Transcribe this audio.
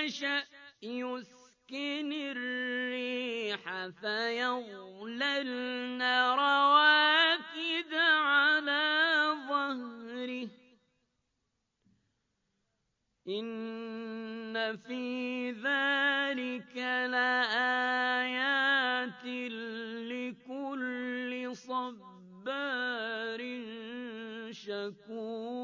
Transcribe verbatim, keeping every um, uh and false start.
يَشَأْ يُسْكِنِ الرِّيحَ فَيَظْلَلْنَ رَوَاكِدَ عَلَىٰ ظَهْرِهِ ۚ إِنَّ فِي ذَٰلِكَ لَآيَاتٍ لِّكُلِّ صَبَّارٍ شَكُورٍ